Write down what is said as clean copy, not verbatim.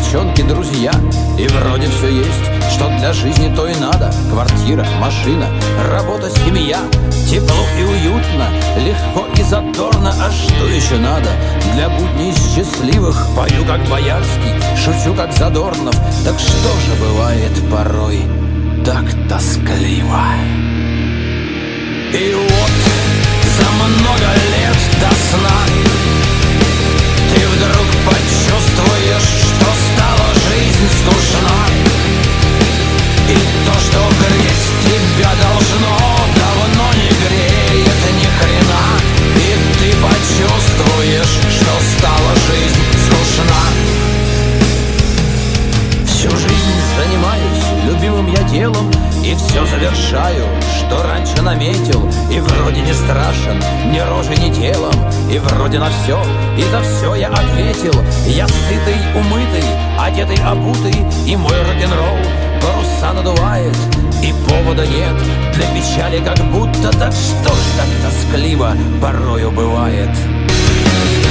девчонки, друзья, и вроде все есть, что для жизни то и надо. Квартира, машина, работа, семья, тепло и уютно, легко и задорно. А что еще надо для будней счастливых? Пою как Боярский, шучу как Задорнов. Так что же бывает порой так тоскливо? И вот за много лет до сна ты вдруг почувствуешь, что стала жизнь скучна. И то, что греть тебя должно, давно не греет ни хрена. И ты почувствуешь, что стала жизнь скучна. Всю жизнь занимаюсь любимым я делом, и все завершаю, что раньше наметил. И вроде не страшен ни рожей, ни телом, и вроде на все, и за все я ответил. Я сытый, умытый, одетый, обутый, и мой рок-н-ролл паруса надувает. И повода нет для печали как будто. Так что ж так тоскливо порою бывает?